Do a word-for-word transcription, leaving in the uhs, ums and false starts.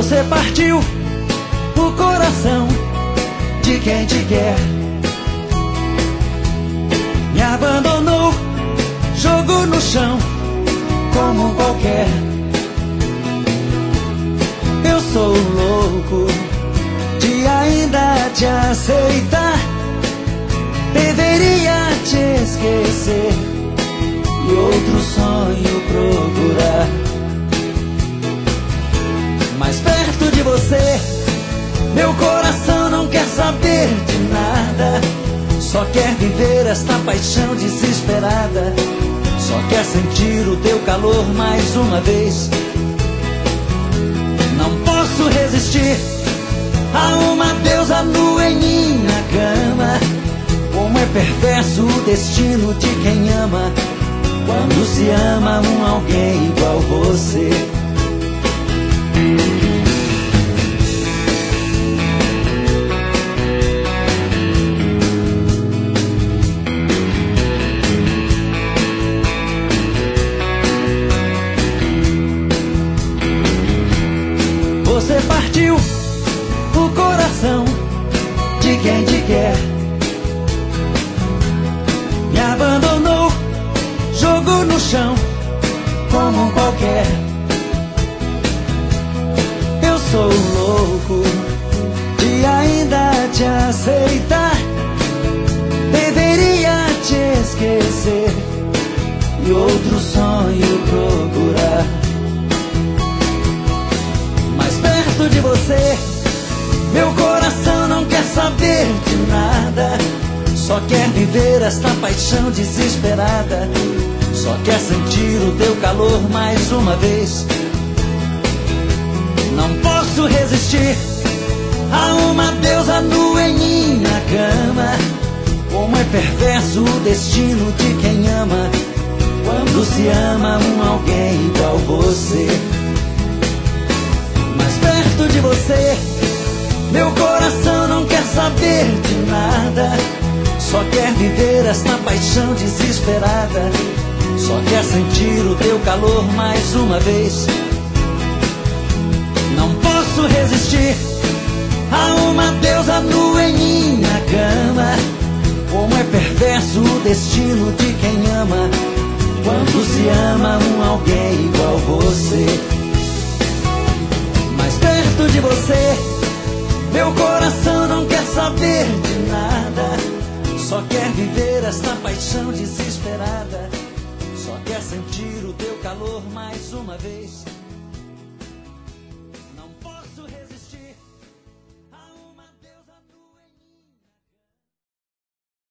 Você partiu o coração de quem te quer, me abandonou, jogou no chão como qualquer. Eu sou louco de ainda te aceitar, deveria te esquecer e outro sonho procurar. Mas perto de você, meu coração não quer saber de nada, só quer viver esta paixão desesperada, só quer sentir o teu calor mais uma vez. Não posso resistir a uma deusa nua em minha cama. Como é perverso o destino de quem ama, quando se ama um alguém igual você. Você partiu o coração de quem te quer, me abandonou, jogou no chão como qualquer. Eu sou louco de ainda te aceitar, deveria te esquecer e outro sonho procurar. Mas perto de você, meu coração não quer saber de nada, só quer viver esta paixão desesperada, só quer sentir o teu calor mais uma vez. Não posso resistir a uma deusa nua em minha cama. Como é perverso o destino de quem ama, quando se ama um alguém igual você. Mas perto de você, meu coração não quer saber de nada, só quer viver esta paixão desesperada, só quer sentir o teu calor mais uma vez. Não posso resistir a uma deusa nua em minha cama. Como é perverso o destino de quem ama, quando se ama um alguém igual você. Mas perto de você, meu coração não quer saber de nada, só quer viver esta paixão desesperada, só quer sentir o teu calor mais uma vez.